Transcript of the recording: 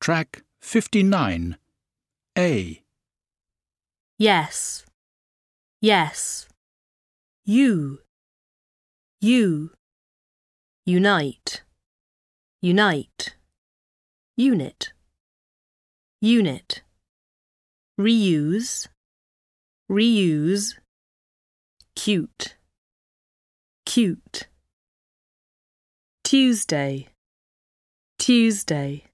Track 59. A. Yes. Yes. You. Unite. Unite. Unit. Unit. Reuse. Reuse. Cute. Cute. Tuesday. Tuesday.